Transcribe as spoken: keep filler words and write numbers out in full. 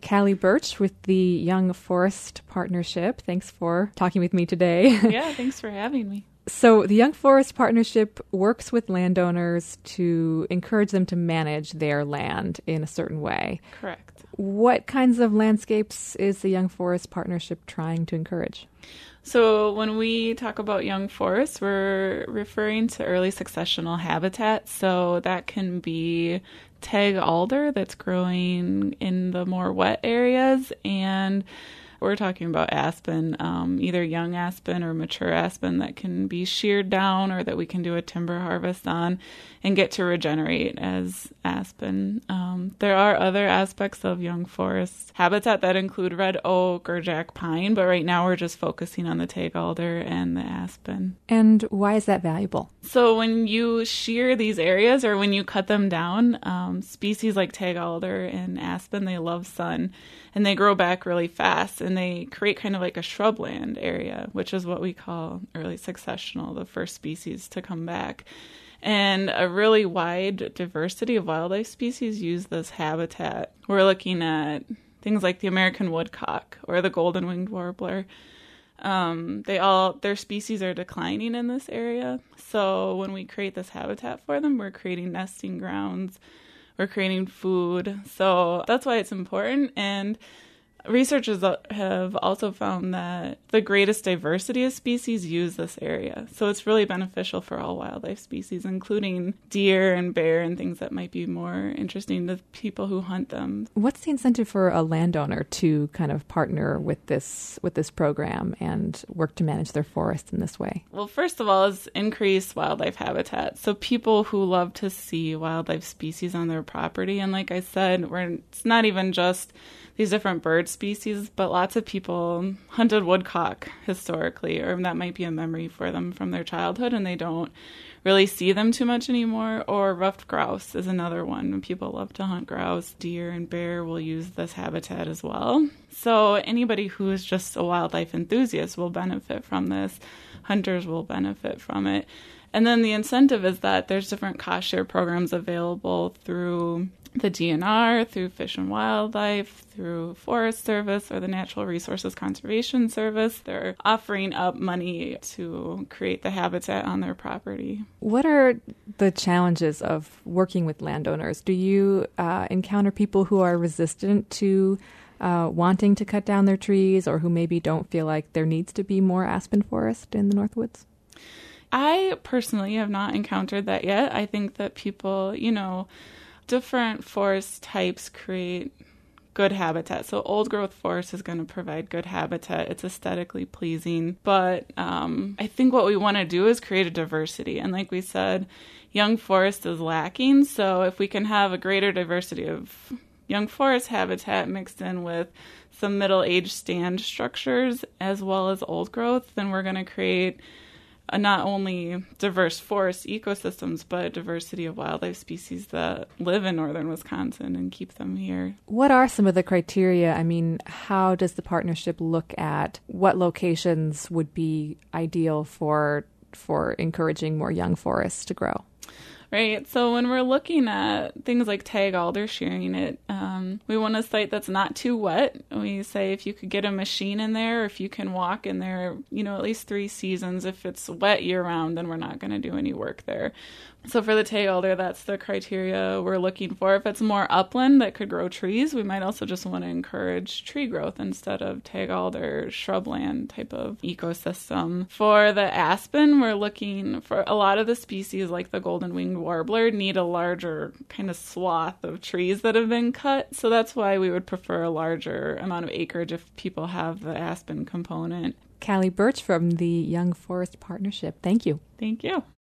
Callie Birch with the Young Forest Partnership. Thanks for talking with me today. Yeah, thanks for having me. So the Young Forest Partnership works with landowners to encourage them to manage their land in a certain way. Correct. What kinds of landscapes is the Young Forest Partnership trying to encourage? So when we talk about young forests, we're referring to early successional habitat. So that can be tag alder that's growing in the more wet areas, and we're talking about aspen, um, either young aspen or mature aspen that can be sheared down or that we can do a timber harvest on and get to regenerate as aspen. Um, there are other aspects of young forest habitat that include red oak or jack pine, but right now we're just focusing on the tag alder and the aspen. And why is that valuable? So when you shear these areas or when you cut them down, um, species like tag alder and aspen, they love sun and they grow back really fast and they create kind of like a shrubland area, which is what we call early successional, the first species to come back. And a really wide diversity of wildlife species use this habitat. We're looking at things like the American woodcock or the golden-winged warbler. Um, they all, their species are declining in this area. So when we create this habitat for them, we're creating nesting grounds, we're creating food. So that's why it's important. And researchers have also found that the greatest diversity of species use this area. So it's really beneficial for all wildlife species, including deer and bear and things that might be more interesting to people who hunt them. What's the incentive for a landowner to kind of partner with this with this program and work to manage their forest in this way? Well, first of all, is increase wildlife habitat. So people who love to see wildlife species on their property. And like I said, we're, it's not even just these different bird species, but lots of people hunted woodcock historically, or that might be a memory for them from their childhood, and they don't really see them too much anymore. Or ruffed grouse is another one. When people love to hunt grouse, deer and bear will use this habitat as well. So anybody who is just a wildlife enthusiast will benefit from this. Hunters will benefit from it. And then the incentive is that there's different cost share programs available through the D N R, through Fish and Wildlife, through Forest Service, or the Natural Resources Conservation Service. They're offering up money to create the habitat on their property. What are the challenges of working with landowners? Do you uh, encounter people who are resistant to uh, wanting to cut down their trees, or who maybe don't feel like there needs to be more aspen forest in the Northwoods? I personally have not encountered that yet. I think that people, you know, different forest types create good habitat. So old growth forest is going to provide good habitat. It's aesthetically pleasing. But um, I think what we want to do is create a diversity. And like we said, young forest is lacking. So if we can have a greater diversity of young forest habitat mixed in with some middle-aged stand structures as well as old growth, then we're going to create a not only diverse forest ecosystems, but a diversity of wildlife species that live in northern Wisconsin and keep them here. What are some of the criteria? I mean, how does the partnership look at what locations would be ideal for for encouraging more young forests to grow? Right. So when we're looking at things like tag alder shearing it, um, we want a site that's not too wet. We say if you could get a machine in there, or if you can walk in there, you know, at least three seasons. If it's wet year round, then we're not going to do any work there. So for the tag alder, that's the criteria we're looking for. If it's more upland that could grow trees, we might also just want to encourage tree growth instead of tag alder, shrubland type of ecosystem. For the aspen, we're looking for a lot of the species like the golden-winged warbler need a larger kind of swath of trees that have been cut. So that's why we would prefer a larger amount of acreage if people have the aspen component. Callie Birch from the Young Forest Partnership. Thank you. Thank you.